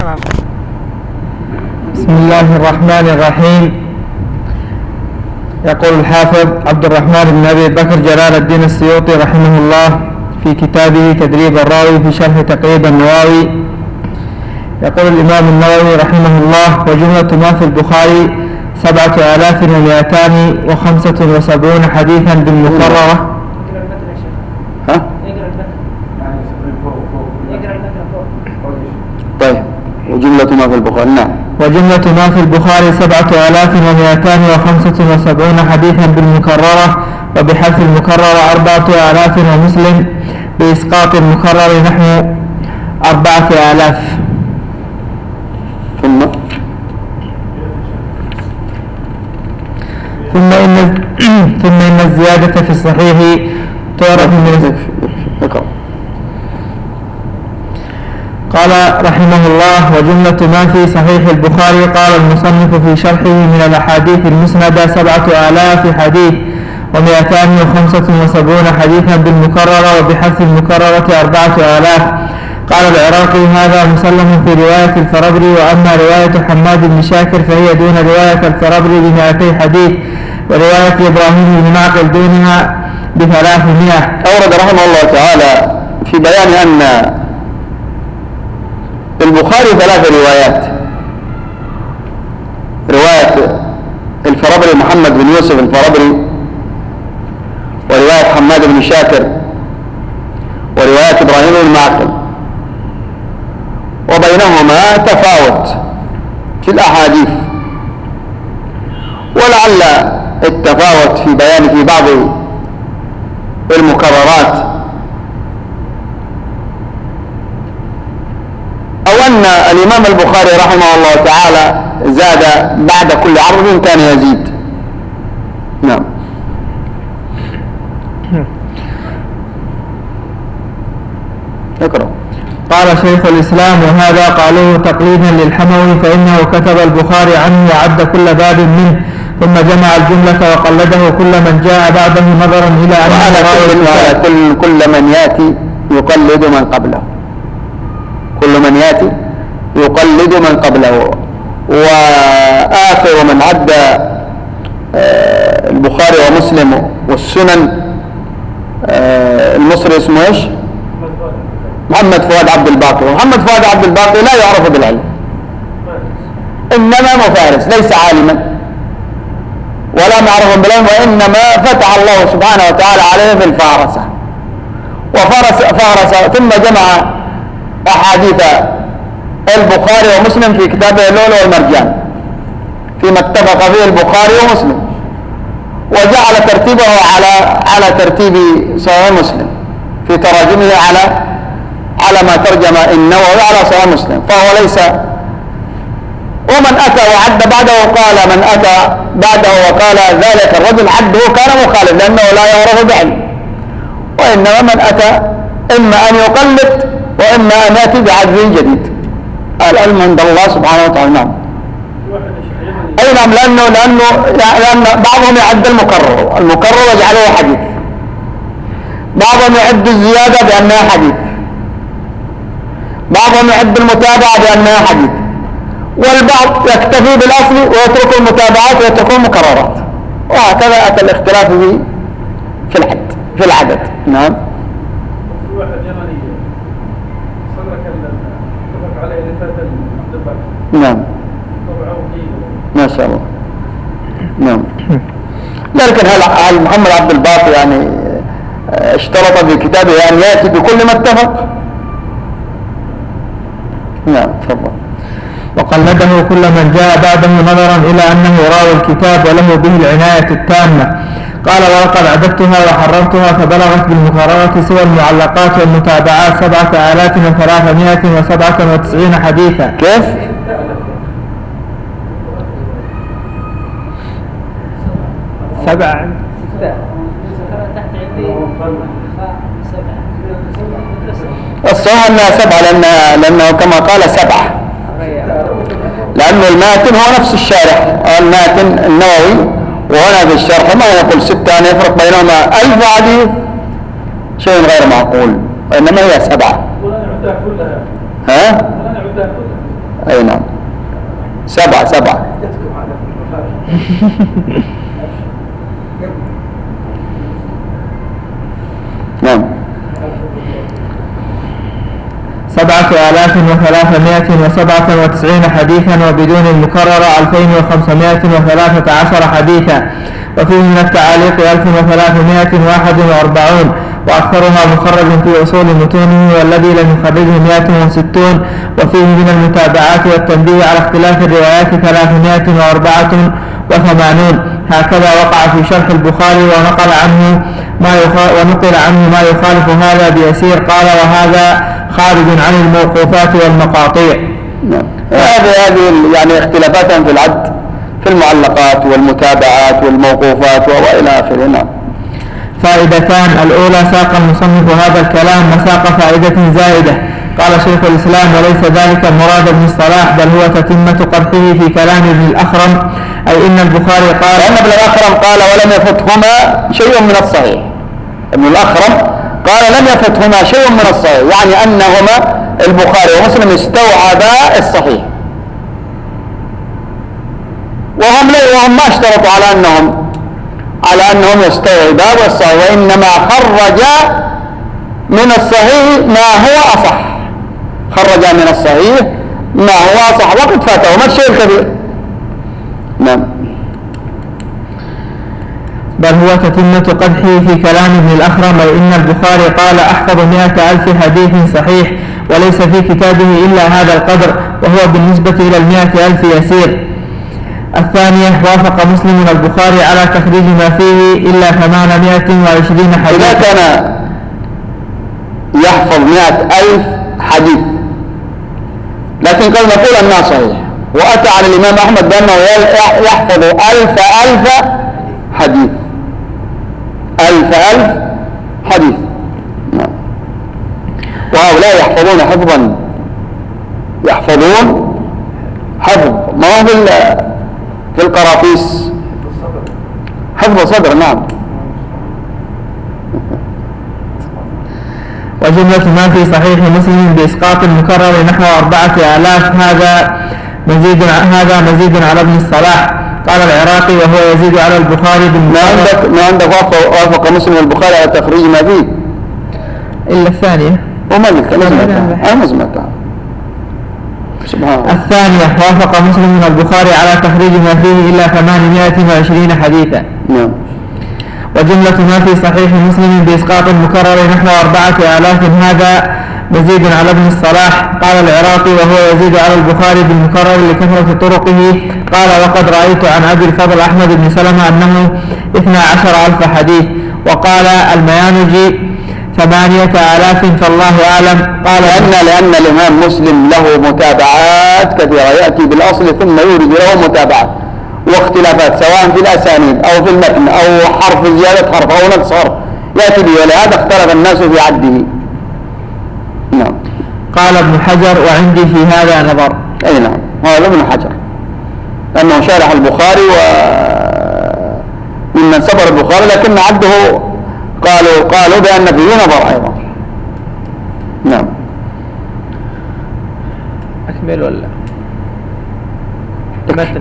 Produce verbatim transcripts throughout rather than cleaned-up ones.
بسم الله الرحمن الرحيم. يقول الحافظ عبد الرحمن بن أبي بكر جلال الدين السيوطي رحمه الله في كتابه تدريب الراوي في شرح تقريب النووي، يقول الإمام النووي رحمه الله: وجملة ما في البخاري سبعة آلاف ومئتان وخمسة وسبعون حديثا بالمكررة. ها؟ طيب، وجملة ما في البخاري. نعم. وجملة ما في البخاري سبعة آلاف ومئتان وخمسة وسبعون حديثا بالمكررة، وبحذف المكررة أربعة آلاف، ومسلم بإسقاط المكرر نحو أربعة آلاف. ثم ثم إن ثم إن الزيادة في الصحيح تعرف من قال رحمه الله: وجملة ما في صحيح البخاري قال المصنف في شرحه من الأحاديث المسندة سبعة آلاف حديث ومئتان وخمسة وسبعون حديثا بالمكررة، وبحذف المكررة أربعة آلاف. قال العراقي: هذا مسلم في رواية الفربري، وأما رواية حماد بن شاكر فهي دون رواية الفربري بمئتي حديث، ورواية إبراهيم بن معقل دونها بثلاثمائة. أورد رحمه الله تعالى في بيان أن البخاري ثلاث روايات: رواية الفربري محمد بن يوسف الفربري، ورواية حماد بن شاكر، ورواية إبراهيم بن معقل، وبينهما تفاوت في الأحاديث، ولعل التفاوت في بيان في بعض المكررات، أو أن الإمام البخاري رحمه الله تعالى زاد بعد كل عرض كان يزيد. نعم. اقرأ. قال شيخ الإسلام: وهذا قالوه تقليدا للحموي، فإنه كتب البخاري عنه وعد كل باب منه، ثم جمع الجملة وقلده كل من جاء بعده نظرا إلى أن كل, كل من يأتي يقلد من قبله، كل من يأتي يقلد من قبله. وآخر من عد البخاري ومسلم والسنن المصري اسمه ايش؟ محمد فؤاد عبد الباقي. ومحمد فؤاد عبد الباقي لا يعرف بالعلم، إنما مفارس، ليس عالما ولا معروف بالعلم، وإنما فتح الله سبحانه وتعالى عليه في الفارسة، وفارس فارس ثم جمع أحاديث البخاري ومسلم في كتابه اللؤلؤ والمرجان فيما اتفق فيه البخاري ومسلم، وجعل ترتيبه على على ترتيب صحيح مسلم في تراجمه على على ما ترجم النووي على صحيح مسلم، فهو ليس. ومن أتى وعد بعده قال من أتى بعده وقال ذلك الرجل عده كان مخالف، لأنه لا يعرف بعلم، وإنما من أتى إما أن يقلد وإما أن يأتي بعدل جديد. العلم عند الله سبحانه وتعالى. نعم. أي نعم، لأنه, لأنه لأن بعضهم يعد المكرر المكرر يجعله حديث، بعضهم يعد الزيادة بأنها حديث، بعضهم يعد المتابعة بأنها حديث، والبعض يكتفي بالأصل ويترك المتابعات وتكون مكررات، وهكذا أتى الاختلاف في في العد في العدد. نعم. نعم. ما شاء الله. نعم. لكن هل هل محمد عبد الباقي يعني اشترط في كتابه أن يأتي بكل ما اتفق؟ نعم. تفضل. وقلده كل من جاء بعده نظرا إلى أنه راوي الكتاب وله به العناية التامة. قال: ولقد عددتها وحررتها فبلغت بالمقارنة سوى المعلقات والمتابعات سبعة آلاف وثلاثمائة وسبعة وتسعين حديثا. كيف؟ سبعة الصحيح أنها سبعة، لأن لأنه كما قال سبعة، لأنه الماتن هو نفس الشارح الماتن النووي، وهنا في الشرح ما يقول ستة، أن يفرق بينهما ألف حديث شيء غير معقول، وإنما هي سبعة. ها؟ أي نعم سبعة سبعة نعم سبعة آلاف وثلاثمائة وسبعة وتسعين حديثا وبدون المكررة ألفين وخمسمائة وثلاثة عشر حديثا، وفيه من التعاليق ألف وثلاثمائة وواحد وأربعين وأكثرها مخرج في أصول متونه، والذي لم يخرجه مائة وستون، وفيه من المتابعات والتنبيه على اختلاف الروايات ثلاثمائة وأربعة وثمانون. هكذا وقع في شرح البخاري ونقل عنه ما ونقل عنه ما يخالف هذا بيسير. قال وهذا خارج عن الموقوفات والمقاطيع. هذه هذه يعني اختلافات في العد في المعلقات والمتابعات والموقوفات وإلى آخره. فائدتان: الأولى ساق المصنف هذا الكلام مساق فائدة زائدة. قال شيخ الإسلام: وليس ذلك مراد ابن الصلاح، بل هو تتمة قرحه في كلام ابن الأخرم، أي إن البخاري قال أن ابن الأخرم قال ولم يفتهما شيء من الصحيح. ابن الأخرم قال لم يفتهما شيء من الصحيح، يعني أنهما البخاري ومسلم استوعبا الصحيح، وهم وهم ما اشترطوا على أنهم على أنهم يستوعبا الصحيح، وإنما خرج من الصحيح ما هو أصح، خرج من الصحيح ما هو أصح وقد فاته ما الشيء الكبير. نعم. بل هو تتمة قدحه في كلام ابن الأخرم، أي إن البخاري قال أحفظ مئة ألف حديث صحيح، وليس في كتابه إلا هذا القدر، وهو بالنسبة إلى المئة ألف يسير. الثانية: وافق مسلم البخاري على تخريج ما فيه إلا ثمانمائة وعشرين حديث. إذا كان يحفظ مئة ألف حديث لكن قد نقول أنها صحيح، وأتى على الإمام أحمد بأنه يحفظ ألف ألف حديث ألف ألف حديث. وهؤلاء يحفظون حفظا يحفظون حفظ ما هو في القراطيس، حفظ صدر. نعم. وجملة ما في صحيح مسلم بإسقاط المكرر نحو أربعة آلاف، هذا مزيد هذا مزيد على ابن الصلاح. قال العراقي: وهو يزيد على البخاري ما عندك ما عندك وافق مسلم البخاري على تخريج ما فيه إلا الثانية وما قلت أنا مزمتها. سبحان الله. الثانية: وافق مسلم البخاري على تخريج ما فيه إلا ثمانمائة وعشرين حديثا. نعم. وجملة ما في صحيح مسلم بإسقاط المكرر نحو أربعة آلاف، هذا مزيد على ابن الصلاح. قال العراقي: وهو يزيد على البخاري بالمكرر لكثرة طرقه. قال: وقد رأيت عن أبي الفضل أحمد بن سلمة أنه اثنا عشر ألف حديث. وقال الميانجي: ثمانية آلاف فالله أعلم. قال: لأن, لأن الإمام مسلم له متابعات كثيرة، يأتي بالأصل ثم يورد له متابعات واختلافات سواء في الأسانيد أو في المتن أو حرف زيادة حرف أو نقص حرف يأتي به، ولهذا اختلف الناس في عده. نعم. قال ابن حجر: وعندي في هذا نظر. أي نعم، هذا ابن حجر لأنه شارح البخاري وممن سبر البخاري، لكن عده قالوا قالوا بأن فيه نظر أيضا. نعم. أكمل ولا مثل؟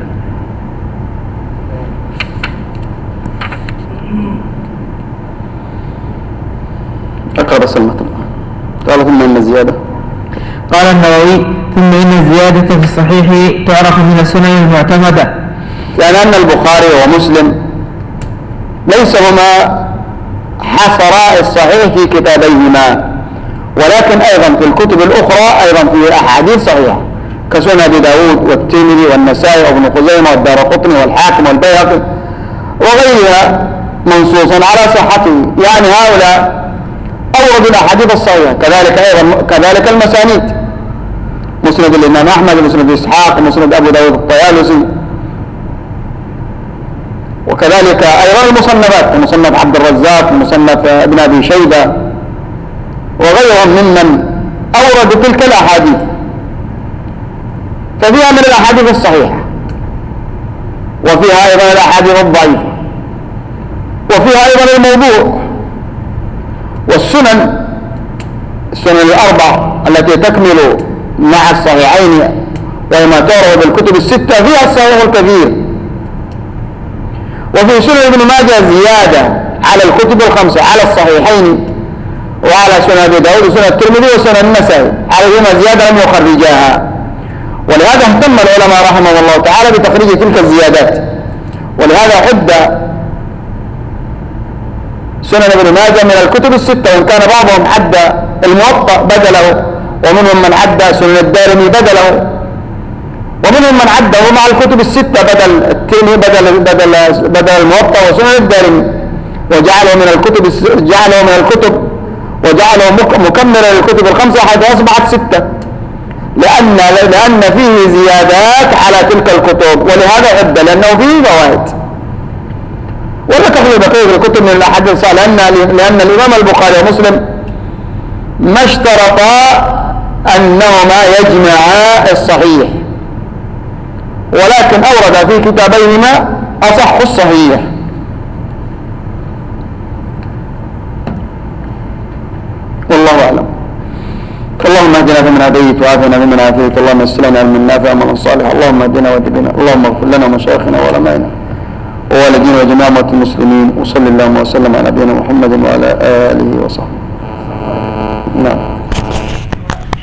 أقرأ بس المثل. قال ثم إن الزيادة. قال النووي: ثم إن الزيادة في الصحيح تعرف من السنن المعتمدة، يعني أن البخاري ومسلم ليس هما حصرا الصحيح في كتابيهما، ولكن أيضا في الكتب الأخرى أيضا في أحاديث صحيحة كسنن أبي داود والترمذي والنسائي وابن خزيمة والدارقطني والحاكم والبيهقي وغيرها منصوصا على صحته. يعني هؤلاء أوردوا الأحاديث الصحيحة، كذلك أيضا كذلك المسانيد، مسند الإمام أحمد، مسند إسحاق، مسند أبو داود الطيالسي، وكذلك أيضا المصنفات، مصنف عبد الرزاق، مصنف ابن أبي شيبة وغيرهم ممن أوردوا تلك الأحاديث، ففيها من الأحاديث الصحيحة وفيها أيضا الأحاديث الضعيفة وفيها أيضا الموضوع. والسنن السنن الأربع التي تكمل مع الصحيحين وما تعرف بالكتب الستة فيها الصحيح الكثير. وفي سنن ابن ماجه زيادة على الكتب الخمسة، على الصحيحين وعلى سنن ابي داود وسنن الترمذي وسنن النسائي، عليهما زيادة لم يخرجاها. ولهذا اهتم العلماء رحمه الله تعالى بتخريج تلك الزيادات، ولهذا حد سنن ابن ماجه من الكتب الستة، وإن كان بعضهم حد الموطأ بدله، ومنهم من حد سنن الدارمي بدله، ومنهم من عده مع الكتب الستة بدل الترمذي بدل بدل بدل الموطأ وسنن الدارمي، وجعله من الكتب جعله من الكتب وجعله مكملا للكتب الخمسة حتى أصبحت ستة، لأن لأن فيه زيادات على تلك الكتب، ولهذا عد لأنه فيه فوائد. وذكر في بقية الكتب من الأحاديث الصحيحة لأن لأن الإمام البخاري ومسلم ما اشترطا أنهما يجمعا الصحيح، ولكن أورد في كتابيهما أصح الصحيح. والله أعلم. اللهم اهدنا فيمن هديت وعافنا فيمن عافيت، اللهم يسر لنا علما نافعا وعملا صالحا، اللهم اهدنا واهدنا، اللهم اغفر لنا ومشايخنا وعلمائنا ووالدينا وجميع موتى المسلمين، وصلى اللهم وسلم على نبينا محمد وعلى آله وصحبه. نعم.